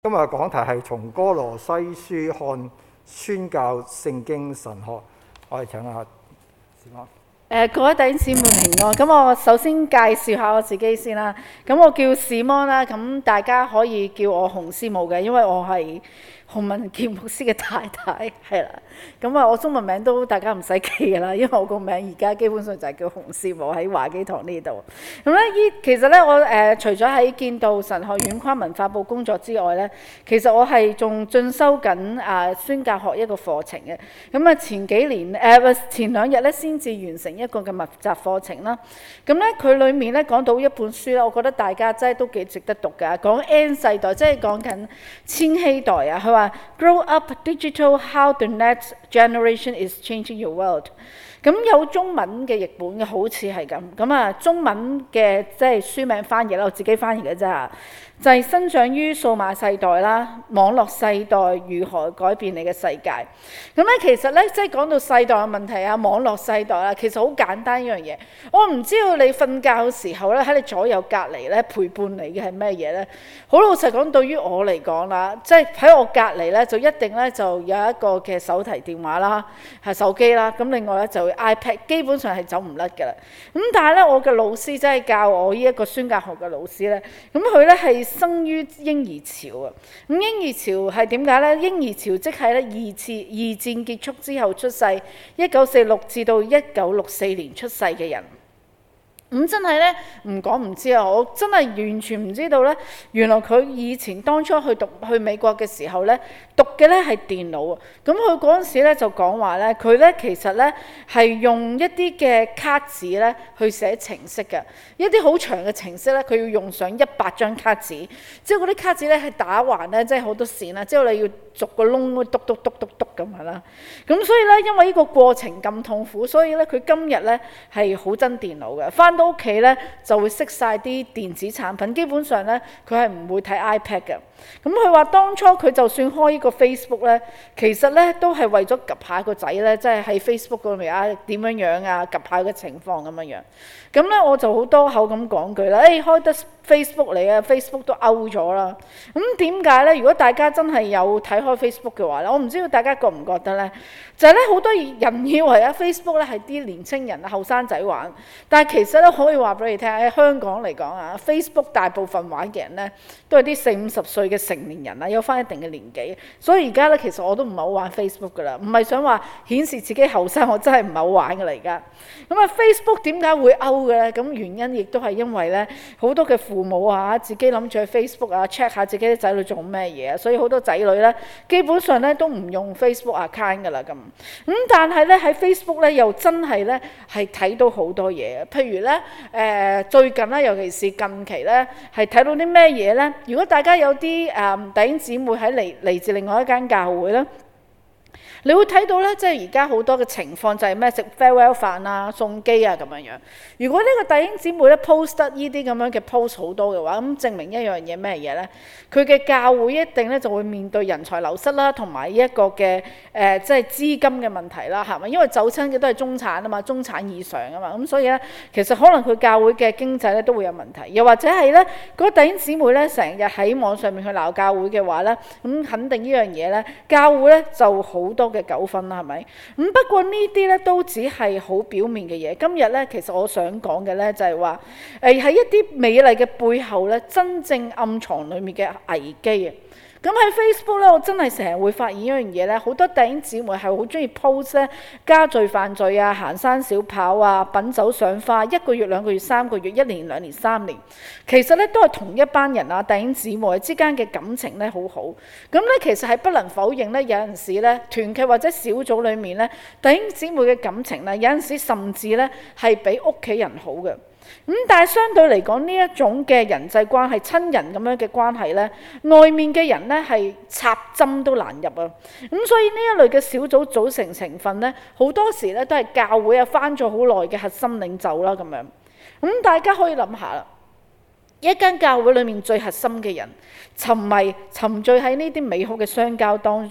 今日嘅講題係從歌羅西書看宣教聖經神學。我哋請下士摩。 各位弟兄姊妹平安。咁我首先介紹下我自己先啦。咁我叫士摩啦，咁大家可以叫我洪師母嘅，因為我係洪文傑牧師嘅太太，係啦。咁我中文名都大家唔使記㗎啦，因為我個名而家基本上就係叫洪師母，喺華基堂呢度。咁咧，其實咧我除咗喺建道神學院跨文化部工作之外咧，其實我係仲進修緊宣教學一個課程嘅。咁啊前兩日咧先至完成一個嘅密集課程啦。咁咧佢裡面咧講到一本書咧，我覺得大家真係都幾值得讀㗎。講 N 世代，即係講緊千禧代啊。佢話 Grow up digital, how the next generation is changing your world。咁有中文嘅譯本嘅，好似係咁。咁啊中文嘅即係書名翻譯啦，我自己翻譯嘅啫。就係生長於數碼世代啦，網絡世代如何改變你嘅世界。咁咧其實咧，即係講到世代嘅問題啊，網絡世代啦，其實好簡單一樣嘢。我唔知道你瞓覺嘅時候咧，喺你左右隔離咧陪伴你嘅係咩嘢咧？好老實講，對於我嚟講啦，即係喺我隔離咧，就一定咧就有一個嘅手提電話啦，係手機啦。咁另外咧就 iPad， 基本上係走唔甩㗎啦。咁但係咧，我嘅老師即係教我呢一個宣教學嘅老師咧，咁佢咧係生於嬰兒潮啊！咁嬰兒潮係點解咧？嬰兒潮即係咧二戰結束之後出世，1946至到1964年出世嘅人。咁真係咧唔講唔知啊！我真係完全唔知道咧，原來佢以前當初去美國嘅時候咧，讀嘅咧係電腦啊！咁佢嗰陣時咧就講話咧，佢咧其實咧係用一啲嘅卡紙咧去寫程式嘅，一啲好長嘅程式咧，佢要用上100張卡紙，之後嗰啲卡紙咧係打橫咧，即係好多線啦，之後你要逐個窿篤咁係啦。咁所以咧，因為呢個過程咁痛苦，所以咧佢今日咧係好憎電腦嘅，翻到屋企咧就會熄晒啲電子產品，基本上咧佢係唔會睇 iPad 嘅。咁佢話當初佢就算開呢個 Facebook 咧，其實咧都係為咗及下個仔咧，即係喺 Facebook 嗰度啊點樣啊，及下嘅情況咁樣。咁咧我就好多口咁講句啦，開得 Facebook 嚟啊 ，Facebook 都 out 咗啦。咁點解咧？如果大家真係有睇開 Facebook 嘅話咧，我唔知道大家覺唔覺得咧，就係咧好多人以為啊 Facebook 咧係啲年青人啊後生仔玩，但係其實咧可以話俾你聽喺香港嚟講啊 ，Facebook 大部分玩嘅人咧都係啲40-50歲嘅成年人啦，有翻一定嘅年紀。所以而家咧其實我都唔係好玩 Facebook 噶啦，唔係想話顯示自己後生，我真係唔係好玩噶啦而家。咁啊 Facebook 點解會 out 嘅咧？咁原因亦都係因為咧好多嘅父母啊，自己諗住去 Facebook 啊 check 下自己啲仔女做咩嘢啊，所以好多仔女咧基本上咧都唔用 Facebook account 噶啦咁。但係咧喺 Facebook 咧又真係咧係睇到好多嘢，譬如咧最近咧，尤其是近期咧係睇到啲咩嘢咧？如果大家有啲弟兄姊妹嚟自另外一間教會咧，你會睇到咧，即係而家好多嘅情況就係咩食 farewell 飯啊、送機啊咁樣。如果呢個弟兄姊妹咧 post 得呢啲咁樣嘅 post 好多嘅話，咁證明一樣嘢咩嘢咧？佢嘅教會一定咧就會面對人才流失啦，同埋一個嘅即係資金嘅問題啦，係咪？因為走親嘅都係中產啊嘛，中產以上啊嘛，咁所以咧其實可能佢教會嘅經濟咧都會有問題，又或者係咧嗰個弟兄姊妹咧成日喺網上面去鬧教會嘅話咧，咁肯定呢樣嘢咧教會咧就好多嘅糾紛啦，係咪？咁不過呢啲咧都只係好表面嘅嘢。今日咧其實我想講嘅咧就係話喺一啲美麗嘅背後咧，真正暗藏裡面嘅危機啊！咁喺 Facebook 咧，我真係成日會發現一樣嘢咧，好多弟兄姊妹係好中意 post 咧加罪犯罪啊、行山小跑啊、品酒賞花，1個月、2個月、3個月、1年、2年、3年，其實咧都係同一班人啊，弟兄姊妹之間嘅感情咧好好。咁咧其實係不能否認咧，有陣時咧團契或者小組裡面咧，弟兄姊妹嘅感情咧，有陣時甚至咧係比屋企人好嘅。但係相對嚟講，呢一種嘅人際關係、親人咁樣嘅關係咧，外面嘅人咧係插針都難入啊！咁所以呢一類嘅小組組成成分咧，好多時咧都係教會啊返咗好耐嘅核心領袖啦咁樣。大家可以諗下啦，一間教會裡面最核心嘅人，沉醉喺呢啲美好嘅相交當中，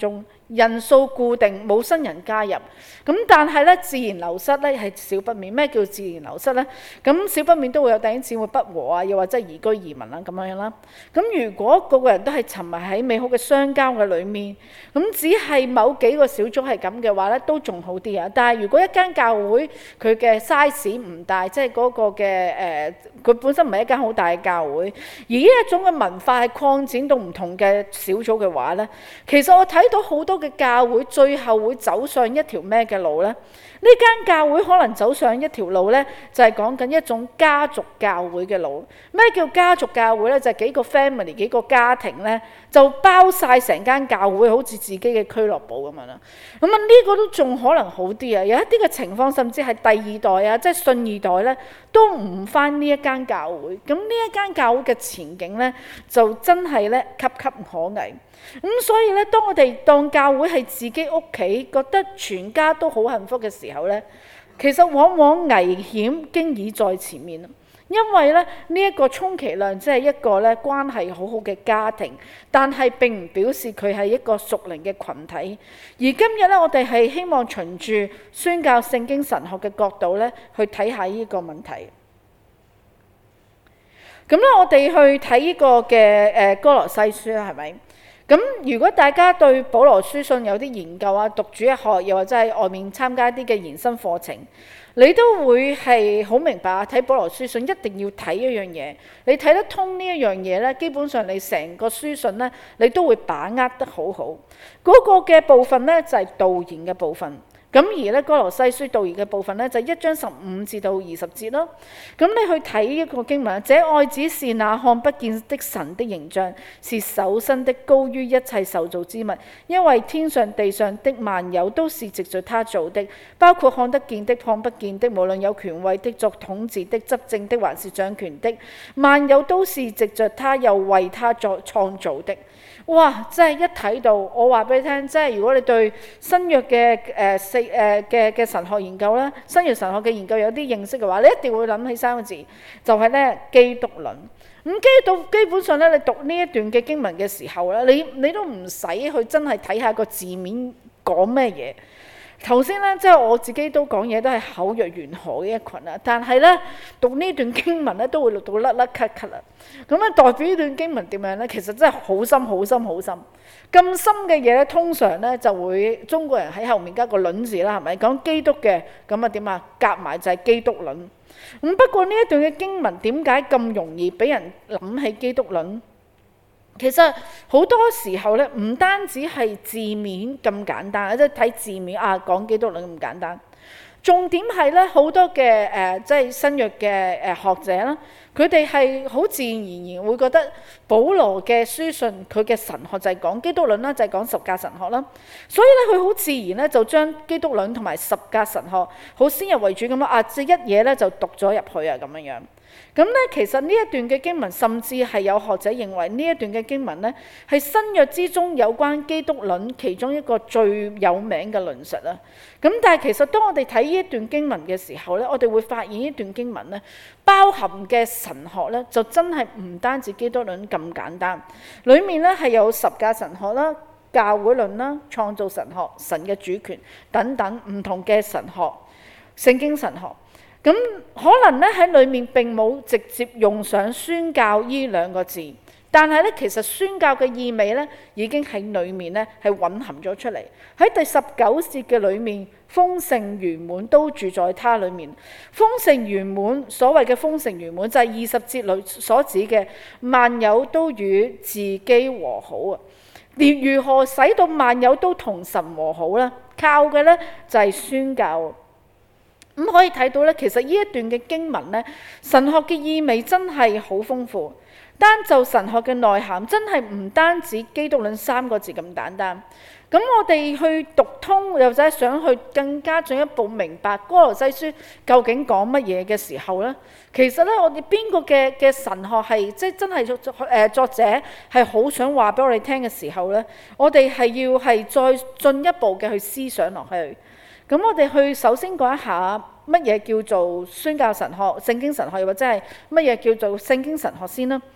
人數固定，冇新人加入。咁但係咧，自然流失咧係少不免。咩叫自然流失咧？咁少不免都會有弟兄姊妹不和啊，又或者移居移民啦咁樣啦。咁如果個個人都係沉迷喺美好嘅相交嘅裏面，咁只係某幾個小組係咁嘅話咧，都仲好啲啊。但係如果一間教會佢嘅 size 唔大，即係嗰個嘅佢本身唔係一間好大嘅教會，而呢一種嘅文化係擴展到唔同嘅小組嘅話咧，其實我睇到好多嘅教會最後會走上一條咩嘅路咧？呢間教會可能走上一條路咧，就係講緊一種家族教會嘅路。咩叫家族教會咧？就係幾個 family 幾個家庭咧，就包晒成間教會，好似自己嘅俱樂部咁樣啦。咁啊，呢個都仲可能好啲啊！有一啲嘅情況，甚至係第二代啊，即係信二代咧，都唔返呢一間教會。咁呢一間教會嘅前景咧，就真係咧岌岌可危。咁所以咧，當我哋當教會係自己屋企，覺得全家都好幸福嘅時候咧，其實往往危險經已在前面。因為咧呢一個充其量即係一個咧關係好好嘅家庭，但係並唔表示佢係一個屬靈嘅群體。而今日咧，我哋係希望循住宣教聖經神學嘅角度咧，去睇下呢個問題。咁咧，我哋去睇呢個嘅哥羅西書啦，係咪？咁如果大家對保羅書信有啲研究啊，讀主日學，又或者係外面參加啲嘅延伸課程，你都會係好明白睇保羅書信一定要睇一樣嘢。你睇得通呢一樣嘢咧，基本上你成個書信咧，你都會把握得好好。嗰個嘅部分咧就係導言嘅部分。咁而咧哥羅西書導言嘅部分咧就1章15至到20節咯。咁你去睇一個經文，這愛子是那看不見的神的形象，是首生的，高於一切受造之物，因為天上地上的萬有都是藉著他造的，包括看得見的看不見的，無論有權位的、作統治的、執政的還是掌權的，萬有都是藉著他又為他作創造的。哇！真係一睇到，我話俾你聽，即係如果你對新約嘅神學研究咧，新約神學嘅研究有啲認識嘅話，你一定會諗起3個字，就係咧基督論。基本上咧，你讀呢一段嘅經文嘅時候咧，你都唔使去真係睇下個字面講咩嘢。頭先咧，即係我自己都講嘢都係口若懸河嘅一群啦，但係咧讀呢段經文咧都會讀到甩甩咳咳啦。咁咧代表呢段經文點樣咧？其實真係好深好深好深。咁深嘅嘢咧，通常咧就會中國人喺後面加個論字啦，係咪？講基督嘅，咁啊點啊？夾埋就係基督論。咁不過呢一段嘅經文點解咁容易俾人諗起基督論？其實好多時候咧，唔單止係字面咁簡單，即係睇字面啊講基督論咁簡單。重點係咧，好多嘅即係新約嘅學者啦，佢哋係好自然而然會覺得保羅嘅書信佢嘅神學就係講基督論啦，就係講十架神學啦。所以咧，佢好自然咧就將基督論同埋十架神學好先入為主咁樣即一嘢咧就讀咗入去啊咁樣樣。咁咧，其實呢一段嘅經文，甚至係有學者認為呢一段嘅經文咧，係新約之中有關基督論其中一個最有名嘅論述啦。咁但係其實當我哋睇呢一段經文嘅時候咧，我哋會發現呢段經文咧包含嘅神學咧，就真係唔單止基督論咁簡單，裡面咧係有十架神學啦、教會論啦、創造神學、神嘅主權等等唔同嘅神學、聖經神學。咁可能咧喺裏面並冇直接用上宣教呢兩個字，但係咧其實宣教嘅意味咧已經喺裏面咧係蘊含咗出嚟。喺第19節嘅裏面，豐盛圓滿都住在他裏面。豐盛圓滿，所謂嘅豐盛圓滿就係20節裏所指嘅萬有都與自己和好啊！如何使到萬有都同神和好呢？靠嘅咧就係宣教。咁可以睇到咧，其實呢一段嘅經文咧，神學嘅意味真係好豐富。單就神學嘅內涵，真係唔單止基督論3個字咁簡單。咁我哋去讀通，又或者想去更加進一步明白哥羅西書究竟講乜嘢嘅時候咧，其實咧我哋邊個嘅神學係即係真係作者係好想話俾我哋聽嘅時候咧，我哋係要係再進一步嘅去思想落去。咁我哋去首先講一下乜嘢叫做宣教神學、聖經神學，或者係乜嘢叫做聖經神學先啦。咁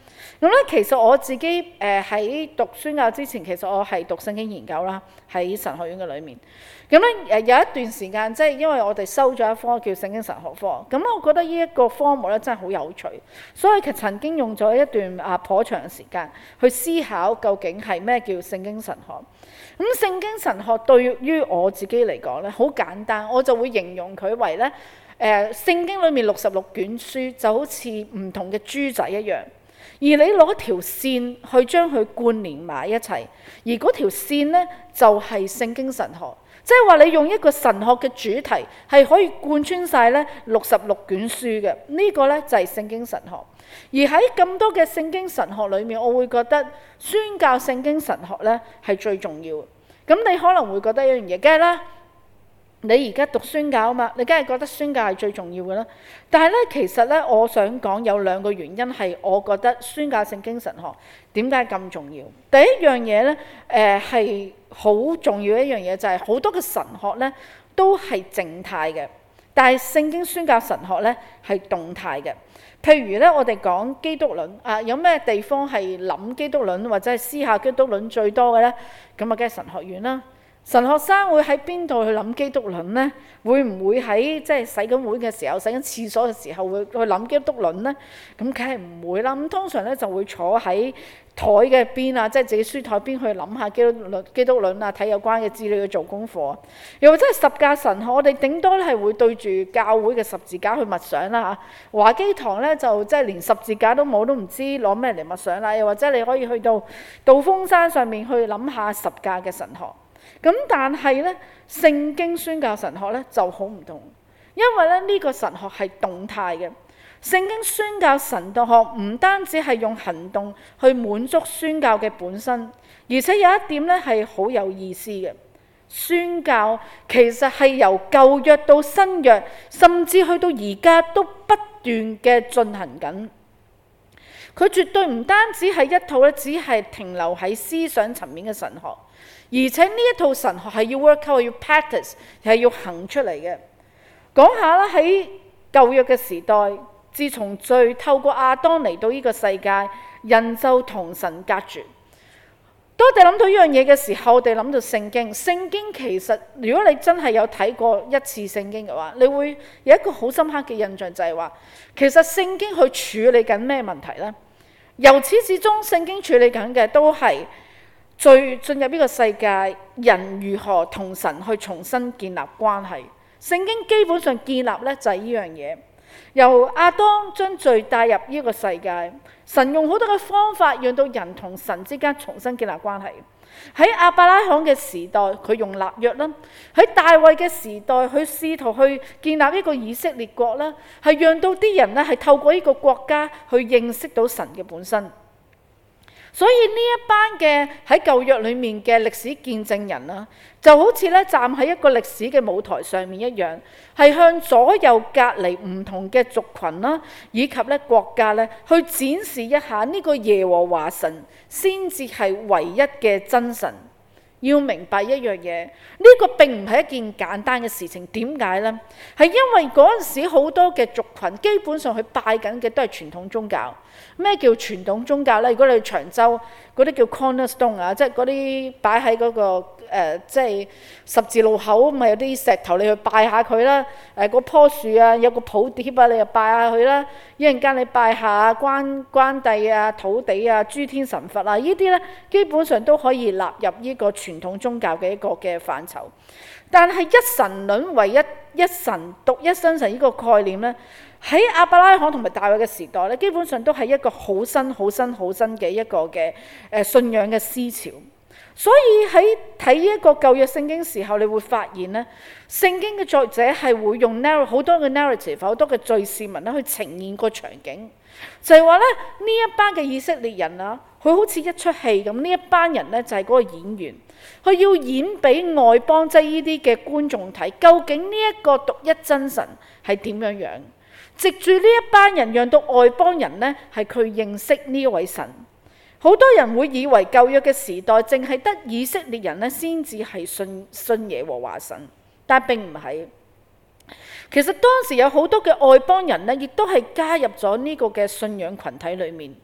咁咧，其實我自己喺讀宣教之前，其實我係讀聖經研究啦，喺神學院嘅裏面。咁咧有一段時間，即係因為我哋收咗一科叫聖經神學科，咁我覺得呢一個科目咧真係好有趣，所以其實曾經用咗一段頗長嘅時間去思考究竟係咩叫聖經神學。咁聖經神學對於我自己嚟講咧，好簡單，我就會形容佢為咧聖經裏面66卷書就好似唔同嘅珠仔一樣。而你攞條線去將佢貫連埋一齊，而嗰條線呢，就係聖經神學，即係話你用一個神學嘅主題係可以貫穿晒呢66卷書嘅，呢個呢，就係聖經神學。而喺咁多嘅聖經神學裏面，我會覺得宣教聖經神學呢係最重要。咁你可能會覺得一樣嘢，梗係啦。你而家讀宣教啊嘛，你梗係覺得宣教係最重要嘅啦。但係咧，其實咧，我想講有兩個原因係我覺得宣教聖經神學點解咁重要。第一樣嘢咧，係好重要一樣嘢，就係好多嘅神學咧都係靜態嘅，但係聖經宣教神學咧係動態嘅。譬如咧，我哋講基督論啊，有咩地方係諗基督論或者係思考基督論最多嘅咧？咁啊，梗係神學院啦。神學生會喺邊度去諗基督論呢？會唔會喺即係洗緊碗嘅時候、洗緊廁所嘅時候會去諗基督論呢？咁梗係唔會啦。咁通常咧就會坐喺台嘅邊啊，即係自己書台邊去諗下基督論啊，睇有關嘅資料去做功課。又或者係十架神學，我哋頂多咧係會對住教會嘅十字架去默想啦嚇。華基堂咧就即係連十字架都冇，都唔知攞咩嚟默想啦。又或者你可以去到道風山上面去諗下十架嘅神學。咁但係咧，聖經宣教神學咧就好唔同，因為咧呢個神學係動態嘅。聖經宣教神學唔單止係用行動去滿足宣教嘅本身，而且有一點咧係好有意思嘅。宣教其實係由舊約到新約，甚至去到而家都不斷嘅進行緊。佢絕對唔單止係一套咧，只係停留喺思想層面嘅神學。而且呢一套神學係要 work out，要 practice， 係要行出嚟嘅。講下啦，喺舊約嘅時代，自從罪透過亞當嚟到呢個世界，人就同神隔絕。當我哋諗到呢樣嘢嘅時候，我哋諗到聖經。聖經其實，如果你真係有睇過一次聖經嘅話，你會有一個好深刻嘅印象，就係話，其實聖經去處理緊咩問題呢？由始至終，聖經處理緊嘅都係罪進入呢個世界，人如何同神去重新建立關係。聖經基本上建立呢就係呢樣嘢，由亞當將罪帶入呢個世界，神用好多嘅方法讓到人同神之間重新建立關係。喺亞伯拉罕嘅時代，佢用立約啦；喺大衛嘅時代，佢試圖去建立一個以色列國啦，係讓到啲人呢係透過呢個國家去認識到神嘅本身。所以呢一班嘅喺舊約裏面嘅歷史見證人啦，就好似咧站喺一個歷史嘅舞台上面一樣，係向左右隔離唔同嘅族群啦，以及咧國家咧，去展示一下呢個耶和華神先至係唯一嘅真神。要明白一樣嘢，呢個並唔係一件簡單嘅事情。點解呢？係因為嗰陣時好多嘅族群基本上佢拜緊嘅都係傳統宗教。咩叫傳統宗教呢？如果你去長洲嗰啲叫 cornerstone 啊，即係嗰啲擺喺嗰個即係十字路口，咪有啲石頭你去拜下佢啦。嗰棵樹啊，有個寶碟啊，你就拜下佢啦。一陣間你拜下關帝啊、土地啊、諸天神佛啊，呢啲呢基本上都可以納入呢個傳統宗教嘅一個嘅範疇。但係一神論唯一神獨一真神呢個概念呢，喺亞伯拉罕同埋大衛嘅時代咧，基本上都係一個好新嘅一個嘅信仰嘅思潮。所以喺睇一個舊約聖經時候，你會發現咧，聖經嘅作者係會用好多嘅 narrative， 好多嘅敘事文咧去呈現個場景，就係話咧呢一班嘅以色列人啊，佢好似一出戲咁，呢一班人咧就係嗰個演員，佢要演俾外邦即係呢啲嘅觀眾睇，究竟呢一個獨一真神係點樣樣？藉住呢一班人，讓到外邦人呢係佢認識呢位神。好多人會以為舊約嘅時代淨係得以色列人呢先至係信耶和華神，但並唔係。其實當時有好多嘅外邦人呢，亦都係加入咗呢個嘅信仰群體裏面。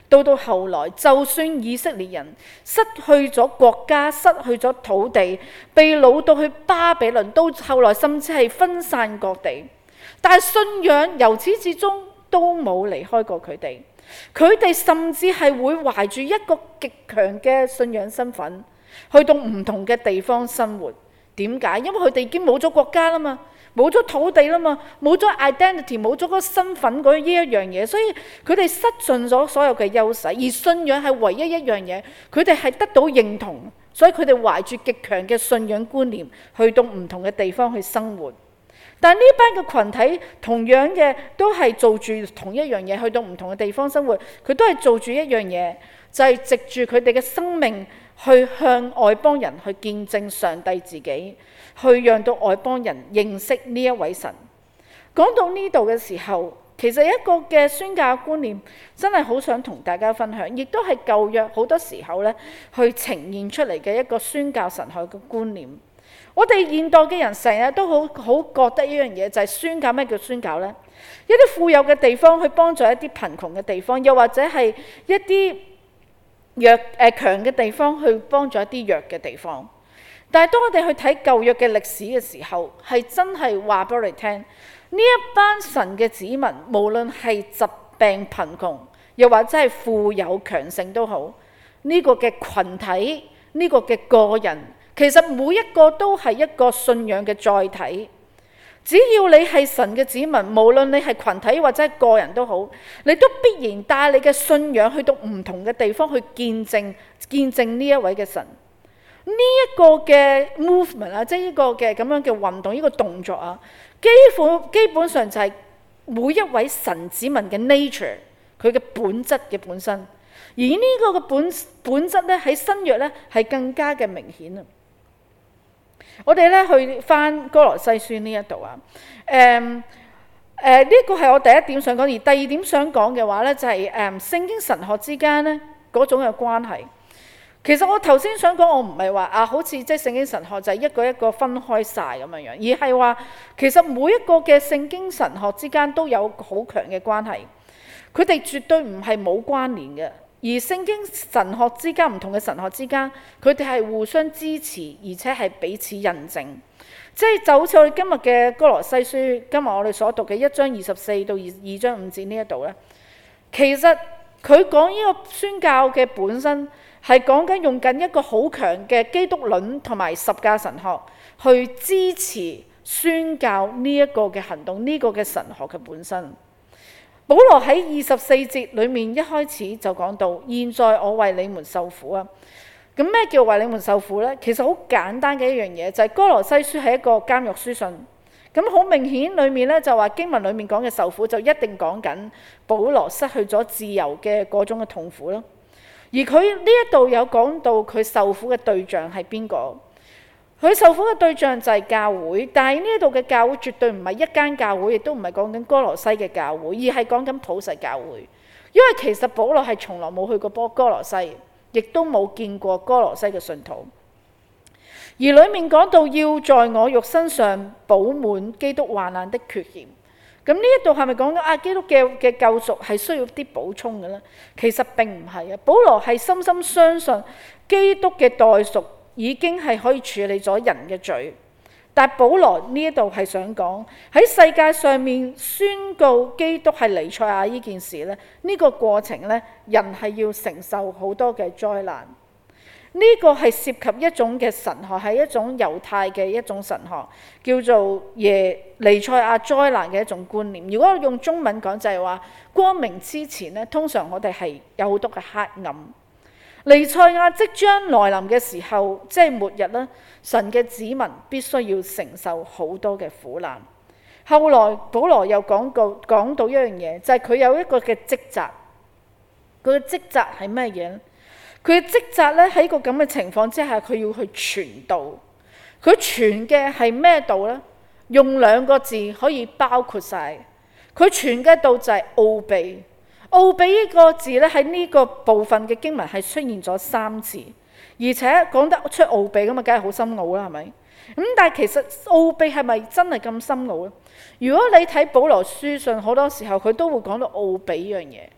到後來，就算以色列人失去咗國家、失去咗土地，被擄到去巴比倫，到後來甚至係分散各地，但係信仰由始至終都冇離開過佢哋。佢哋甚至係會懷住一個極強嘅信仰身份，去到唔同嘅地方生活。點解？因為佢哋已經冇咗國家啦嘛，冇咗土地啦嘛，冇咗 identity， 冇咗嗰個身份嗰一樣嘢，所以佢哋失盡咗所有嘅優勢。而信仰係唯一一樣嘢，佢哋係得到認同，所以佢哋懷住極強嘅信仰觀念，去到唔同嘅地方去生活。但呢班嘅群體同樣嘅都係做住同一樣嘢，去到唔同嘅地方生活，佢都係做住一樣嘢，就係藉住佢哋嘅生命去向外邦人去見證上帝自己，去讓到外邦人認識呢一位神。講到呢度嘅時候，其實一個嘅宣教觀念真係好想同大家分享，亦都係舊約好多時候咧去呈現出嚟嘅一個宣教神學嘅觀念。我哋現代嘅人成日都好覺得一樣嘢，就係宣教。咩叫宣教呢？一啲富有嘅地方去幫助一啲貧窮嘅地方，又或者係一啲強嘅地方去幫助一啲弱嘅地方。但係當我哋去睇舊約嘅歷史嘅時候，係真係話俾我哋聽，呢一班神嘅子民，無論係疾病貧窮，又或者係富有強盛都好，呢個嘅群體，呢個嘅個人，其實每一個都係一個信仰嘅載體。只要你係神嘅子民，無論你係群體或者係個人都好，你都必然帶你嘅信仰去到唔同嘅地方去見證呢一位嘅神。呢一個嘅 movement 啊，即係呢個嘅咁樣嘅運動，呢個動作啊，基本上就係每一位神子民嘅 nature， 佢嘅本質嘅本身。而呢個嘅本質咧，喺新約咧係更加嘅明顯啊！我哋咧去翻歌羅西書呢一度啊，呢個係我第一點想講，而第二點想講嘅話咧就係聖經神學之間咧嗰種嘅關係。其實我頭先想講，我唔係話好似即係聖經神學就係一個一個分開晒咁樣樣，而係話其實每一個嘅聖經神學之間都有好強嘅關係，佢哋絕對唔係冇關聯嘅。而聖經神學之間，唔同嘅神學之間，佢哋係互相支持，而且係彼此印證。即係就好似我哋今日嘅歌羅西書，今日我哋所讀嘅1章24到2章5節呢一度咧，其實佢講呢個宣教嘅本身係講緊用緊一個好強嘅基督論同埋十架神學去支持宣教呢一個嘅行動，呢個嘅神學嘅本身。保羅喺24節裏面一開始就講到，現在我為你們受苦啊！咁咩叫為你們受苦呢？其實好簡單嘅一樣嘢，就係歌羅西書係一個監獄書信。咁好明顯裏面咧就話經文裏面講嘅受苦就一定講緊保羅失去咗自由嘅嗰種嘅痛苦咯。而佢呢一度有講到佢受苦嘅對象係邊個？佢受苦嘅對象就係教會，但係呢一度嘅教會絕對唔係一間教會，亦都唔係講緊歌羅西嘅教會，而係講緊普世教會。因為其實保羅係從來冇去過歌羅西，亦都冇見過歌羅西嘅信徒。而裏面講到要在我肉身上補滿基督患難的缺欠，咁呢一度係咪講緊基督嘅救贖係需要啲補充嘅呢？其實並唔係啊！保羅係深深相信基督嘅代贖已經係可以處理咗人嘅罪，但係保羅呢一度係想講喺世界上面宣告基督係彌賽亞呢件事咧，呢個過程咧，人係要承受好多嘅災難。呢個係涉及一種嘅神學，係一種猶太嘅一種神學，叫做彌賽亞災難嘅一種觀念。如果用中文講就係話，光明之前咧，通常我哋係有好多嘅黑暗。彌賽亞即將來臨嘅時候，即係末日啦，神嘅子民必須要承受好多嘅苦難。後來保羅又講到一樣嘢，就係佢有一個嘅職責。佢嘅職責係咩嘢呢？佢嘅職責咧，喺個咁嘅情況之下，佢要去傳道。佢傳嘅係咩道呢？用2個字可以包括晒。佢傳嘅道就係奧秘。奧秘呢個字咧，喺呢個部分嘅經文係出現咗3次，而且講得出奧秘咁啊，梗係好深奧啦，係咪？咁但係其實奧秘係咪真係咁深奧咧？如果你睇保羅書信，好多時候佢都會講到奧秘呢樣嘢。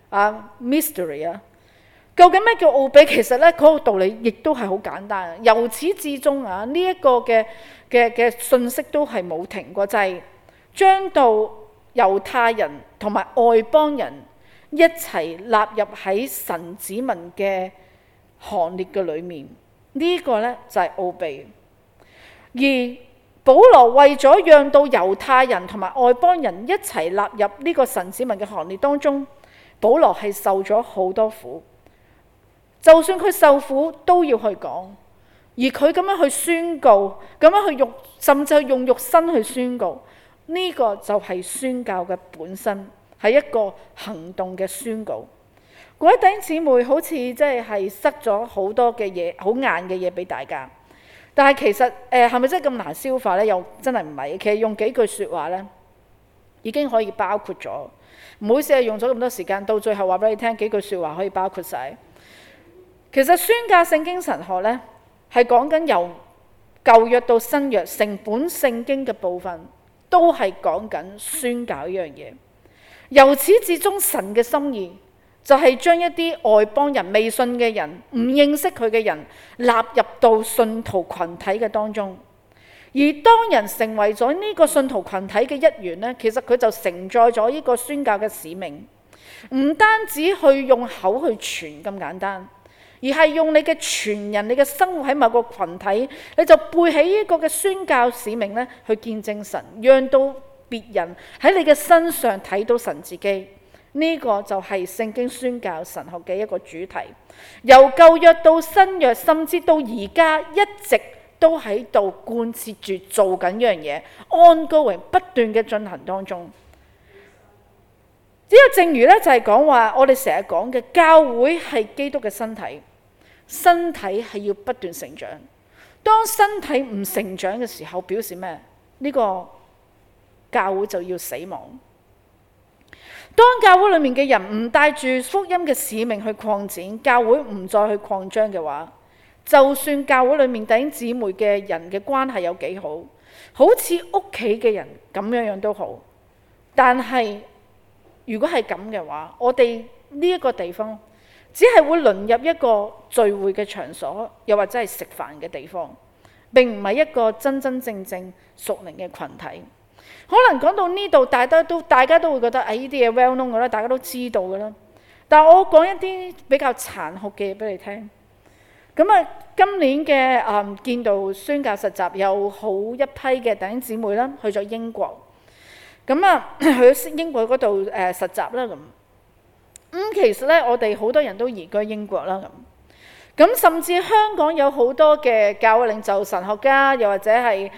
mystery 啊。究竟咩叫奧秘？其實咧嗰個道理亦都係好簡單。由始至終呢一個嘅信息都係冇停過，就係將到猶太人同埋外邦人一齊納入喺神子民嘅行列嘅裏面。呢個咧就係奧秘。而保羅為咗讓到猶太人同埋外邦人一齊納入呢個神子民嘅行列當中，保羅係受咗好多苦。就算佢受苦都要去講，而佢咁樣去宣告，咁樣去甚至用肉身去宣告，呢個就係宣教嘅本身，係一個行動嘅宣告。各位弟兄姊妹，好似即係塞咗好多嘅嘢，好硬嘅嘢俾大家，但係其實係咪真係咁難消化呢？又真係唔係。其實用幾句說話呢，已經可以包括咗。唔好意思，用咗咁多時間，到最後話俾你聽幾句說話可以包括晒。其實宣教聖經神學呢，係講緊由舊約到新約成本聖經嘅部分，都係講緊宣教呢樣嘢。由始至終，神嘅心意就係將一啲外邦人、未信嘅人、唔認識佢嘅人納入到信徒群體嘅當中。而當人成為咗呢個信徒群體嘅一員呢，其實佢就承載咗呢個宣教嘅使命，唔單止去用口去傳咁簡單。而係用你嘅傳人，你嘅生活喺某個群體，你就背起呢個嘅宣教使命咧，去見證神，讓到別人喺你嘅身上睇到神自己。呢個就係聖經宣教神學嘅一個主題。由舊約到新約，甚至到而家，一直都喺度貫徹住做緊呢樣嘢，ongoing不斷嘅進行當中。呢個正如咧就係講話，我哋成日講嘅教會係基督嘅身體，身體係要不斷成長。當身體唔成長嘅時候，表示咩？呢個教會就要死亡。當教會裏面嘅人唔帶住福音嘅使命去擴展，教會唔再去擴張嘅話，就算教會裏面弟兄姊妹嘅人嘅關係有幾好，好似屋企嘅人咁樣都好，但係如果係咁嘅話，我哋呢一個地方只係會淪入一個聚會嘅場所，又或者係食飯嘅地方，並唔係一個真真正正屬靈嘅群體。可能講到呢度，大家都會覺得呢啲嘢 well known 嘅啦，大家都知道嘅啦。但係我講一啲比較殘酷嘅嘢俾你聽。咁今年嘅建道宣教實習有好一批嘅弟兄姊妹啦，去咗英國。去咗英國嗰度實習啦咁。其實咧，我哋好多人都移居英國啦咁。甚至香港有好多嘅教會領袖、神學家，又或者係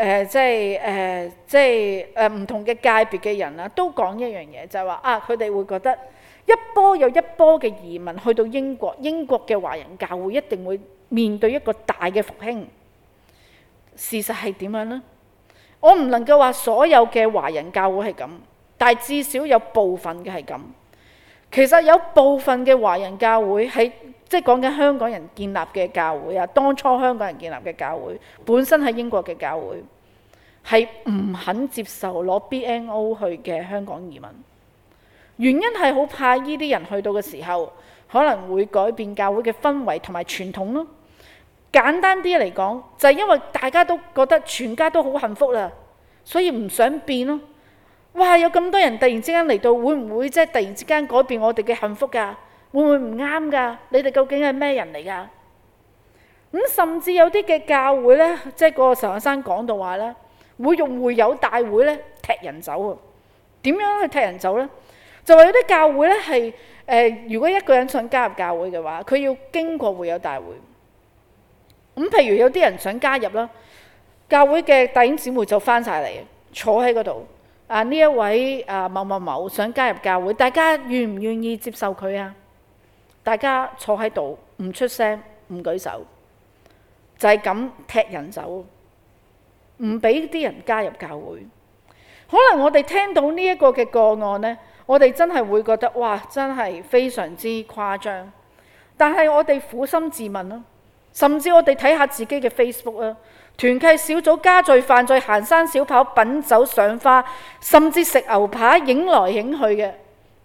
唔同嘅界別嘅人啦，都講一樣嘢，就係話佢哋會覺得一波又一波嘅移民去到英國，英國嘅華人教會一定會面對一個大嘅復興。事實係點樣呢？我唔能夠話所有嘅華人教會係咁，但係至少有部分嘅係咁。其實有部分嘅華人教會係即係講緊香港人建立嘅教會啊，當初香港人建立嘅教會，本身喺英國嘅教會係唔肯接受攞 BNO 去嘅香港移民。原因係好怕呢啲人去到嘅時候可能會改變教會嘅氛圍同埋傳統咯。簡單啲嚟講，就係因為大家都覺得全家都好幸福啦，所以唔想變咯。哇！有咁多人突然之間嚟到，會唔會即係突然之間改變我哋嘅幸福㗎？會唔會唔啱㗎？你哋究竟係咩人嚟㗎？甚至有啲嘅教會呢，即係個神學生講到話呢，會用會友大會呢踢人走啊！點樣去踢人走呢？就話有啲教會呢係如果一個人想加入教會嘅話，佢要經過會友大會。譬如有啲人想加入啦，教會嘅弟兄姊妹就翻晒嚟，坐喺嗰度。呢一位某某某想加入教會，大家願唔願意接受佢啊？大家坐喺度唔出聲，唔舉手，就係咁踢人走，唔俾啲人加入教會。可能我哋聽到呢一個嘅個案呢，我哋真係會覺得哇，真係非常之誇張。但係我哋苦心自問啦。甚至我哋睇下自己嘅 Facebook 啊，團契小組加聚犯罪、行山小跑、品酒賞花，甚至食牛扒、影來影去嘅，呢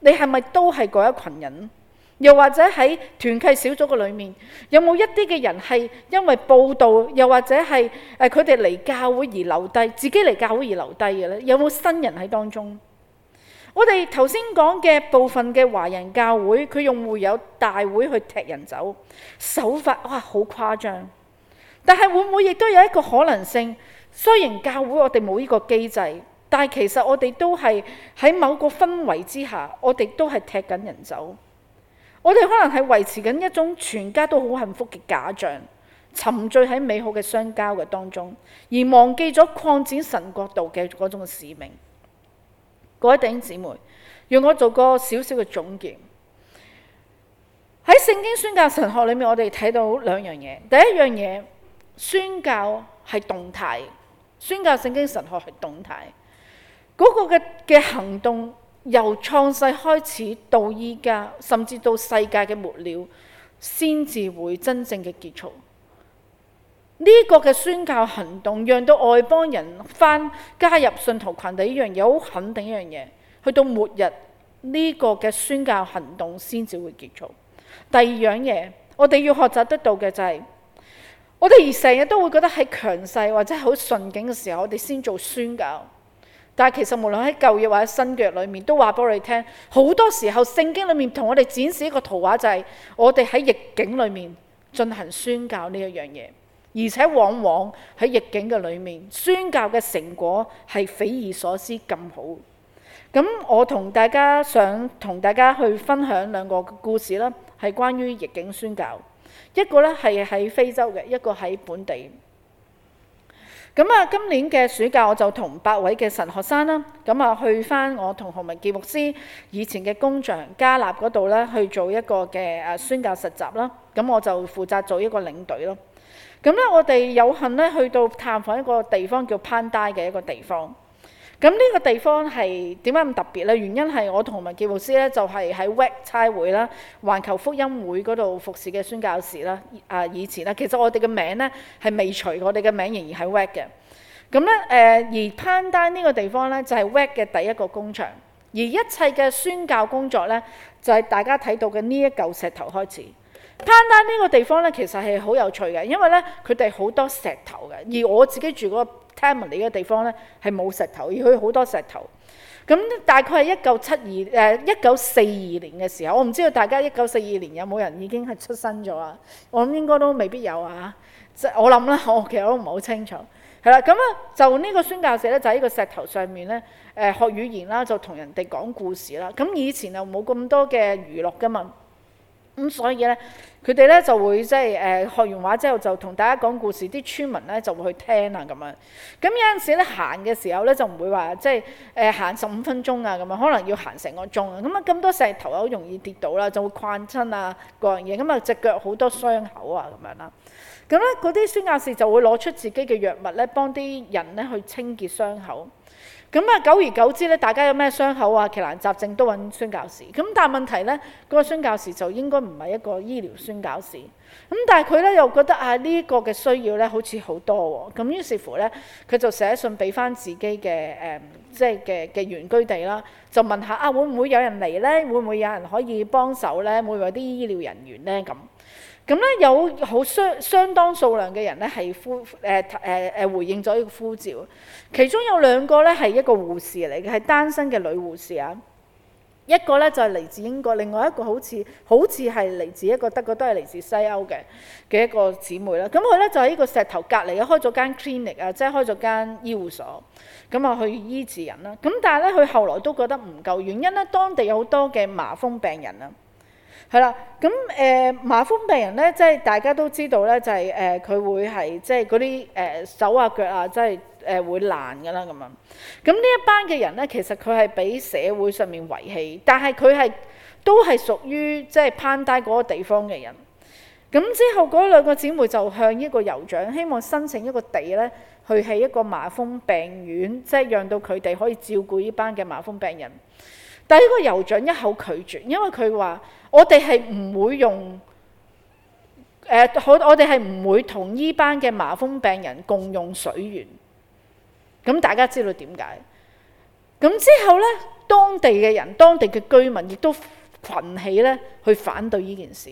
你係咪都係嗰一群人？又或者喺團契小組嘅裏面，有冇一啲嘅人係因為報道，又或者係佢哋嚟教會而留低，自己嚟教會而留低嘅呢？有冇新人喺當中？我哋頭先講嘅部分嘅華人教會，佢用會友大會去踢人走，手法哇好誇張。但係會唔會亦都有一個可能性？雖然教會我哋冇呢個機制，但係其實我哋都係喺某個氛圍之下，我哋都係踢緊人走。我哋可能係維持緊一種全家都好幸福嘅假象，沉醉喺美好嘅相交嘅當中，而忘記咗擴展神國度嘅嗰種使命。各位弟兄姊妹，讓我做個少少嘅總結。喺聖經宣教神學裏面，我哋睇到兩樣嘢。第一樣嘢，宣教係動態，宣教聖經神學係動態。嗰個嘅行動由創世開始到依家，甚至到世界嘅末了，先至會真正嘅結束。呢個嘅宣教行動，讓到外邦人加入信徒群體，呢樣嘢好肯定一樣嘢。去到末日，呢個嘅宣教行動先至會結束。第二樣嘢，我哋要學習得到嘅就係，我哋成日都會覺得喺強勢或者好順境嘅時候，我哋先做宣教。但係其實無論喺舊約或者新約裏面，都話俾我哋聽，好多時候聖經裏面同我哋展示一個圖畫，就係我哋喺逆境裏面進行宣教呢一樣嘢。而且往往喺逆境嘅裏面，宣教嘅成果係匪夷所思咁好。咁我想同大家去分享兩個故事啦，係關於逆境宣教。一個咧係喺非洲嘅，一個喺本地。今年嘅暑假我就同8位嘅神學生啦，去翻我同洪文傑牧師以前嘅工場加納嗰度咧去做一個嘅宣教實習啦。咁我就負責做一個領隊咯。我哋有幸咧去到探訪一個地方叫潘呆嘅一個地方。呢個地方係點解咁特別咧？原因係我同文傑牧師咧就係喺 WEC 差會啦、環球福音會嗰度服侍嘅宣教士啦。以前咧，其實我哋嘅名咧係未除，我哋嘅名仍然喺 WEC 嘅。而潘呆呢個地方咧就係 WEC 嘅第一個工場，而一切嘅宣教工作咧就係大家睇到嘅呢一嚿石頭開始。潘呆呢個地方咧其實係好有趣嘅，因為咧佢哋好多石頭嘅，而我自己住嗰個 Tammany 嘅地方咧係冇石頭，而佢好多石頭。大概係1942年嘅時候，我唔知道大家1942年有冇人已經係出生咗啊？我諗應該都未必有啊，我諗啦，我其實都唔係好清楚。係啦，就呢個宣教社咧就喺個石頭上面咧學語言啦，就同人哋講故事啦。以前又冇咁多嘅娛樂噶嘛。所以咧，佢哋咧就會即係學完話之後就同大家講故事，啲村民咧就會去聽啊咁樣。有陣時咧行嘅時候咧就唔會話即係行15分鐘啊咁樣，可能要行成個鐘啊。咁多石頭好容易跌倒啦，就會困親啊各樣嘢。隻腳好多傷口啊咁樣啦。嗰啲宣教士就會攞出自己嘅藥物咧，幫啲人咧去清潔傷口。久而久之咧，大家有咩傷口啊、奇難雜症都揾宣教士。但係問題咧，嗰個宣教士就應該唔係一個醫療宣教士。但係佢咧又覺得呢個嘅需要咧好似好多喎。於是乎咧，佢就寫信俾翻自己嘅即係嘅原居地啦，就問下會唔會有人嚟咧？會唔會有人可以幫手咧？會唔會有啲醫療人員咧？有好相當數量嘅人咧係回應咗呢個呼召，其中有2個咧係一個護士嚟嘅，係單身嘅女護士啊。一個咧就係嚟自英國，另外一個好似係嚟自一個德國，都係嚟自西歐嘅一個姊妹啦。佢咧就喺呢個石頭隔離開咗間 clinic 啊，即係開咗間醫護所，去醫治人啦。但係咧佢後來都覺得唔夠，原因咧當地有好多嘅麻風病人啊。係啦，麻風病人咧，即係大家都知道咧，就係佢會係即係嗰啲手啊腳啊，即係會爛㗎啦咁樣。呢一班嘅人咧，其實佢係俾社會上面遺棄，但係佢都係屬於即係潘呆嗰個地方嘅人。之後嗰2個姊妹就向一個酋長希望申請一個地咧，去起一個麻風病院，即係讓到佢哋可以照顧呢班嘅麻風病人。但係呢個酋長一口拒絕，因為佢話：我哋係唔會用我哋係唔會同呢班嘅麻風病人共用水源。大家知道點解？之後咧， 當地嘅人、當地嘅居民亦都群起咧去反對呢件事。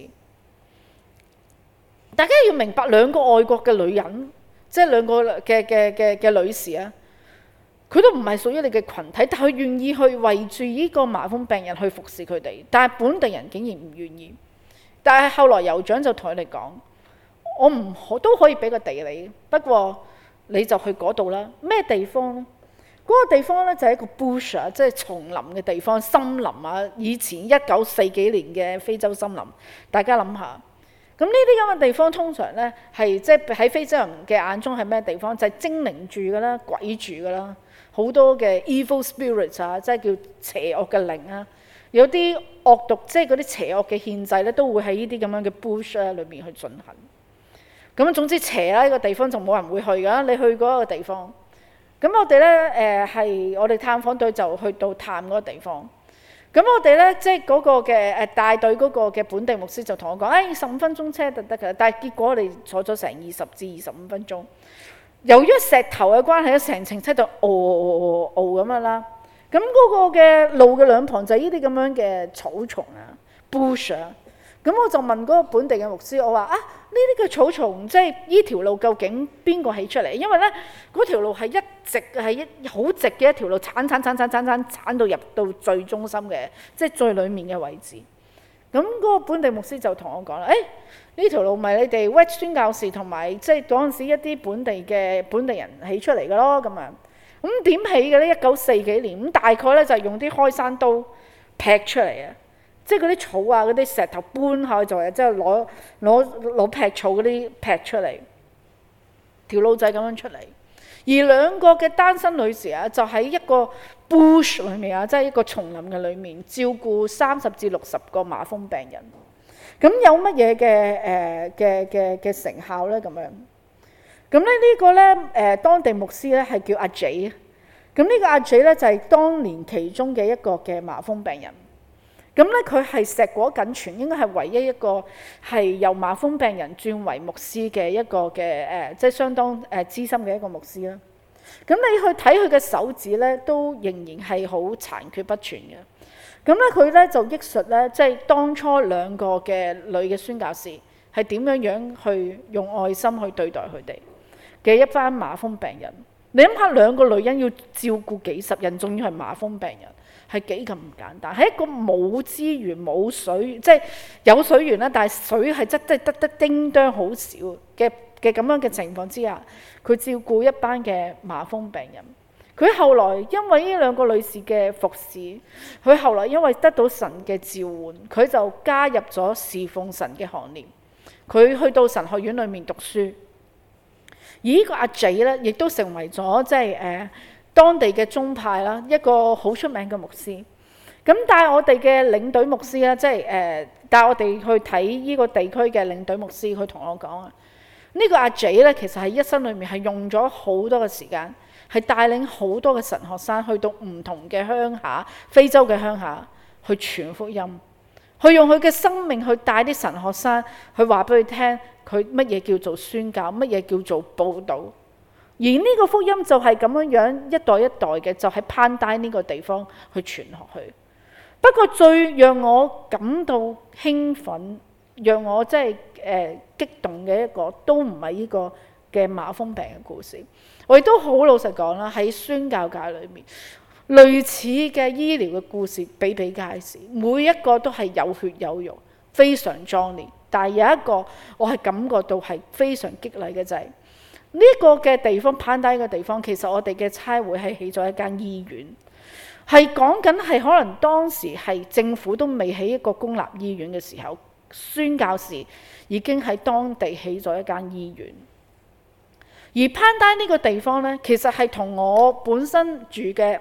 大家要明白，兩個外國嘅女人，即係兩個嘅女士啊，佢都唔係屬於你嘅群體，但佢願意去圍住呢個麻風病人去服侍佢哋，但係本地人竟然唔願意。但係後來酋長就同佢哋講：我都可以俾個地你，不過你就去嗰度啦。咩地方呢？嗰個地方咧就係一個 bush 啊，即係叢林嘅地方，森林啊。以前1940幾年嘅非洲森林，大家諗下。咁呢啲咁嘅地方通常咧係即係喺非洲人嘅眼中係咩地方？就係精靈住㗎啦，鬼住㗎啦，好多嘅 evil spirits 啊，即係叫邪惡嘅靈啊。有啲惡毒，即係嗰啲邪惡嘅獻祭咧，都會喺呢啲咁樣嘅 bush 裏面去進行。咁總之邪啦，呢個地方就冇人會去㗎。你去嗰個地方。咁我哋咧係我哋探訪隊就去到探嗰個地方。咁我哋咧即係嗰個嘅帶隊嗰個嘅本地牧師就同我講：15分鐘車就得㗎。但係結果我哋坐咗成20至25分鐘。由於石頭嘅關係咧，成程車就咁樣啦。咁嗰個嘅路嘅兩旁就係呢啲咁樣嘅草叢啊、bush啊。咁我就問嗰個本地嘅牧師，我話呢啲嘅草叢，即係呢條路究竟邊個起出嚟？因為咧嗰條路係一直係好直嘅一條路，鏟到入到最中心嘅，即係最裡面嘅位置。咁嗰個本地牧師就同我講啦：呢條路咪你哋 Wedge 宣教士同埋即係嗰陣時一啲本地人起出嚟嘅咯。咁樣咁點起嘅咧？1940幾年咁大概咧就係用啲開山刀劈出嚟啊！即係嗰啲草啊、嗰啲石頭搬下就係即係攞劈草嗰啲劈出嚟，條路就係咁樣出嚟。而兩個嘅單身女士啊，就喺一個 bush 裏面啊，即係一個叢林嘅裏面照顧30至60個麻風病人。咁有乜嘢嘅成效咧？咁樣咁咧呢個咧當地牧師咧係叫阿 J。咁呢個阿 J 咧就係當年其中嘅一個嘅麻風病人。咁咧佢係碩果僅存，應該係唯一一個係由麻風病人轉為牧師嘅一個嘅即係相當資深嘅一個牧師啦。咁你去睇佢嘅手指咧，都仍然係好殘缺不全嘅。咁咧佢咧就憶述咧，即係當初兩個嘅女嘅宣教士係點樣去用愛心去對待佢哋嘅一班麻風病人。你諗下，兩個女人要照顧幾十人，仲要係麻風病人。係幾咁唔簡單，喺一個冇資源、冇水，即係有水源啦，但係水係得叮當好少嘅咁樣嘅情況之下，佢照顧一班嘅麻風病人。佢後來因為呢兩個女士嘅服侍，佢後來因為得到神嘅召喚，佢就加入咗侍奉神嘅行列。佢去到神學院裏面讀書，而呢個阿 J 咧，亦都成為咗即係當地嘅宗派啦，一個好出名嘅牧師。咁帶我哋嘅領隊牧師啦，即係帶我哋去睇呢個地區嘅領隊牧師，佢同我講啊，呢個阿 J 咧，其實喺一生裏面係用咗好多嘅時間，係帶領好多嘅神學生去到唔同嘅鄉下，非洲嘅鄉下去傳福音，去用佢嘅生命去帶啲神學生去話俾佢聽，佢乜嘢叫做宣教，乜嘢叫做佈道。而呢個福音就係咁樣一代一代嘅，就喺攀戴呢個地方去傳落去。不過最讓我感到興奮，讓我即係激動嘅一個，都唔係呢個嘅麻風病嘅故事。我亦都好老實講啦，喺宣教界裏面，類似嘅醫療嘅故事比比皆是，每一個都係有血有肉，非常壯烈。但係有一個我係感覺到係非常激勵嘅就係，呢個嘅地方，攀戴嘅地方，其實我哋嘅差會係起咗一間醫院，係講緊係可能當時係政府都未起一個公立醫院嘅時候，宣教士已經喺當地起咗一間醫院。而攀戴呢個地方呢，其實係同我本身住嘅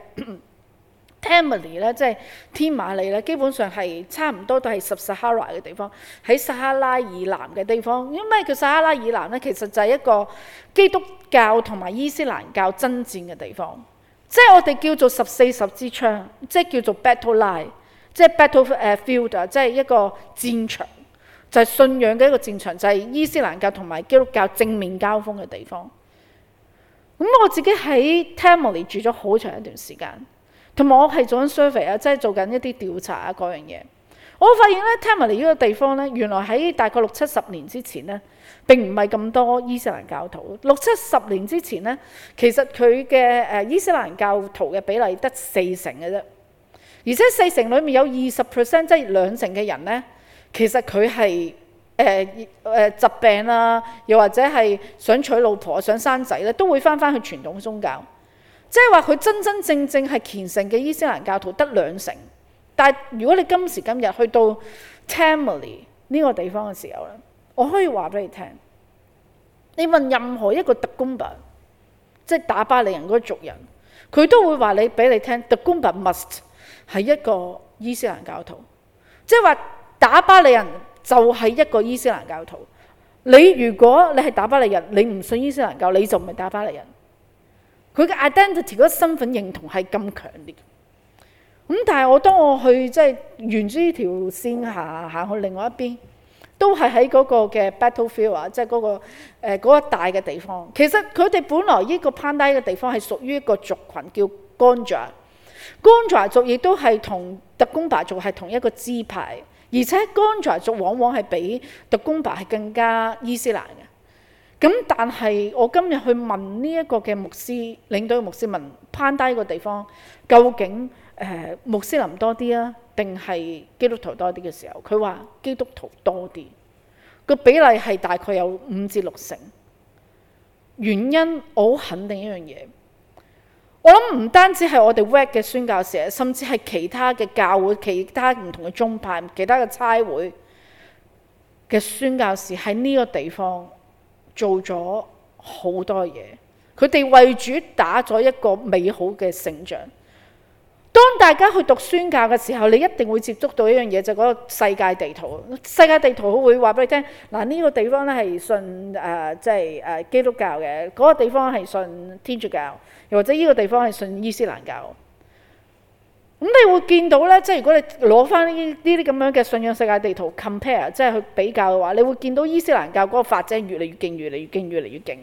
Tamale 咧，即係天馬里咧，基本上係差唔多都係 Sub-Sahara 嘅地方，喺撒哈拉以南嘅地方。因為佢撒哈拉以南咧，其實就係一個基督教同埋伊斯蘭教爭戰嘅地方，即係我哋叫做14支槍，即係叫做 battle line， 即係 battlefield 啊，即係一個戰場，就係信仰嘅一個戰場，就係伊斯蘭教同埋基督教正面交鋒嘅地方。咁我自己喺 Tamale 住咗好長一段時間。 同埋我係做緊 survey 啊，即係做緊一啲調查啊嗰樣嘢。我發現咧 Tamale 呢個地方咧，原來喺大概60-70年之前咧，並唔係咁多伊斯蘭教徒。60-70年之前咧，其實佢嘅伊斯蘭教徒嘅比例得4成嘅啫，而且4成裡面有20%，即係2成嘅人咧，其實佢係疾病啊，又或者係想娶老婆、想生仔咧，都會翻去傳統宗教。即係話佢真真正正係虔誠嘅伊斯蘭教徒得2成。但係如果你今時今日去到 Tamale 呢個地方嘅時候咧，我可以話俾你聽，你問任何一個特公伯，即係打巴利人嗰族人，佢都會話俾你聽，特公伯 must 係一個伊斯蘭教徒，即係話打巴利人就係一個伊斯蘭教徒。如果你係打巴利人，你唔信伊斯蘭教，你就唔係打巴利人。佢嘅 identity 嗰個身份認同係咁強烈。咁但係當我去即係沿住呢條線行去另外一邊，都係喺嗰個嘅 battlefield 啊，即係嗰一大嘅地方。其實佢哋本來呢個 Pandai 嘅地方係屬於一個族群叫 Gondjar 族，亦都係同特公巴族係同一個支派，而且 Gondjar 族往往係比特公巴係更加伊斯蘭嘅。咁但係我今日去問呢一個嘅牧師，領隊嘅牧師問Pandai個地方究竟穆斯林多啲啊，定係基督徒多啲嘅時候，佢話基督徒多啲，個比例係大概有5至6成。原因我好肯定一樣嘢，我諗唔單止係我哋 WEC 嘅宣教士，甚至係其他嘅教會、其他唔同嘅宗派、其他嘅差會嘅宣教士喺呢個地方做咗好多嘢，佢哋為主打咗一個美好嘅勝仗。當大家去讀宣教嘅時候，你一定會接觸到一樣嘢，就嗰個世界地圖。世界地圖會話俾你聽，嗱呢個地方咧係信即係基督教嘅，嗰個地方係信天主教，又或者呢個地方係信伊斯蘭教。咁你會見到咧，即係如果你攞翻呢啲咁樣嘅信仰世界地圖 compare， 即係去比較嘅話，你會見到伊斯蘭教嗰個發展越嚟越勁，越嚟越勁，越嚟越勁。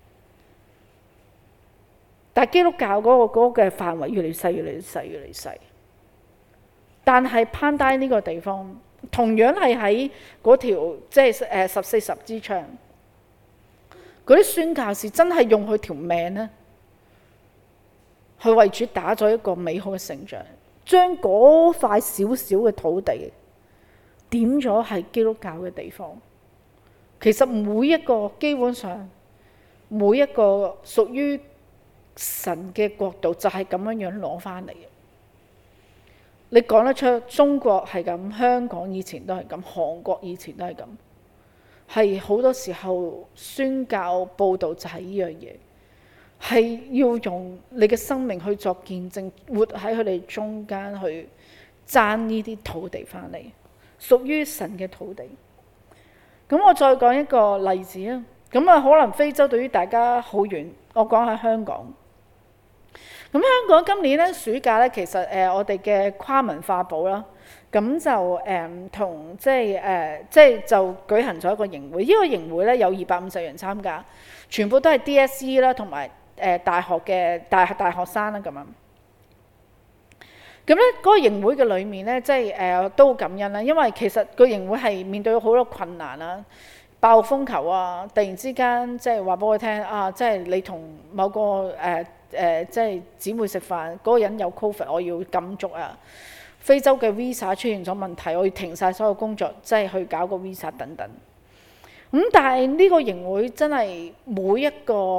但係基督教嗰個嘅範圍越嚟越細，越嚟越細，越嚟越細。但係Pandai呢個地方同樣係喺嗰條即係1410支槍，嗰啲宣教士真係用佢條命咧，去為主打咗一個美好嘅勝仗，將嗰塊少少嘅土地點咗係基督教嘅地方。其實每一個基本上每一個屬於神嘅國度就係咁樣攞翻嚟嘅。你講得出中國係咁，香港以前都係咁，韓國以前都係咁，係好多時候宣教報導就係呢樣嘢，係要用你嘅生命去作見證，活喺佢哋中間去爭呢啲土地翻嚟，屬於神嘅土地。咁我再講一個例子啊，咁啊可能非洲對於大家好遠，我講下香港。咁香港今年咧暑假咧，其實我哋嘅跨文化部啦，咁就同即係就舉行咗一個營會。呢個營會咧有250人參加，全部都係 DSE 啦，同埋大學嘅大學生啦咁樣。咁咧嗰個營會嘅裏面咧，即係都好感恩啦，因為其實個營會係面對好多困難啦，爆風球啊，突然之間即係話俾我聽啊，即係你同某個即係姊妹食飯，嗰個人有 COVID， 我要禁足啊！非洲嘅 visa 出現咗問題，我要停晒所有工作，即係去搞個 visa 等等。但係呢個營會真係每一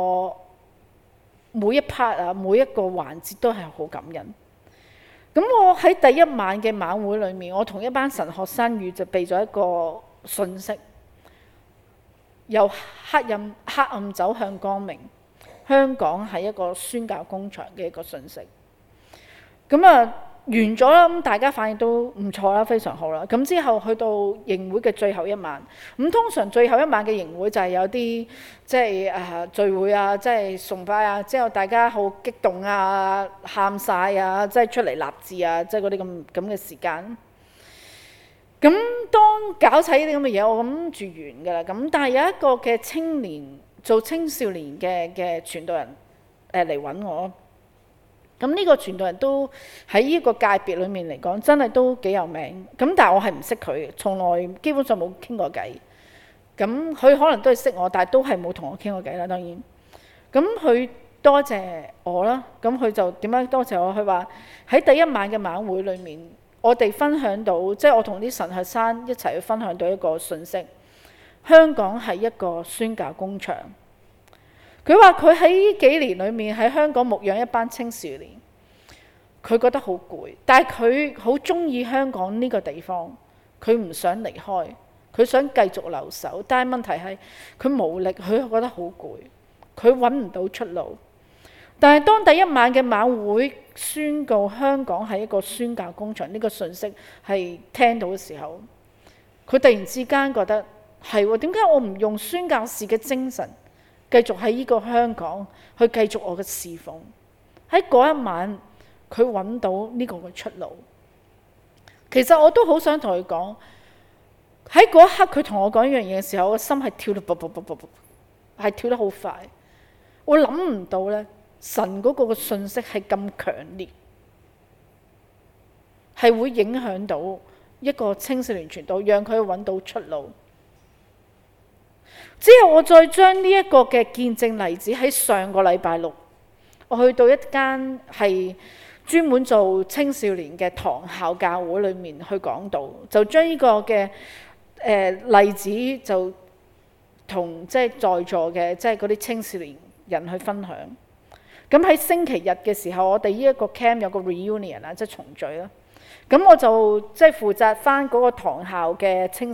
part 啊，每一個環節都係好感恩。咁我喺第一晚嘅晚會裏面，我同一班神學生預備咗一個訊息，由黑暗走向光明。香港係一個宣教工場嘅一個訊息。咁完咗啦，咁大家反應都唔錯啦，非常好啦。咁之後去到營會嘅最後一晚，咁通常最後一晚嘅營會就係有啲即係聚會啊，即係崇拜啊，之後大家好激動啊，喊晒啊，即係出嚟立志啊，即係嗰啲咁嘅時間。咁當搞晒呢啲咁嘅嘢，我諗住完㗎啦。咁但係有一個嘅青年做青少年嘅傳道人嚟揾我， 咁呢個傳道人都喺呢個界別裏面嚟講，真係都幾有名。咁但係我係唔識佢嘅，從來基本上冇傾過偈。咁佢可能都係識我，但係都係冇同我傾過偈啦。當然，咁佢多謝我啦。咁佢就點樣多謝我？佢話喺第一晚嘅晚會裏面，我哋分享到，即係我同啲神學生一齊去分享到一個訊息：香港係一個宣教工場。佢話佢喺呢幾年裏面喺香港牧養一班青少年，佢覺得好攰，但係佢好中意香港呢個地方，佢唔想離開，佢想繼續留守。但係問題係佢無力，佢覺得好攰，佢揾唔到出路。但係當第一晚嘅晚會宣告香港係一個宣教工場呢個訊息係聽到嘅時候，佢突然之間覺得係喎，點解我唔用宣教士嘅精神繼續喺呢個香港去繼續我嘅侍奉？喺嗰一晚，佢揾到呢個嘅出路。其實我都好想同佢講，喺嗰一刻佢同我講一樣嘢嘅時候，我個心係跳到啵啵啵啵啵，係跳得好快。我諗唔到咧，神嗰個嘅信息係咁強烈，係會影響到一個青少年傳道，讓佢揾到出路。之後我再將呢一個嘅見證例子喺上個禮拜六，我去到一間係專門做青少年嘅堂校教會裏面去講道，就將呢個嘅例子就同即係在座嘅即係嗰啲青少年人去分享。咁喺星期日嘅時候，我哋呢一個 camp 有個 reunion 啊，即係重聚啦。咁我就即係負責翻嗰個堂校嘅青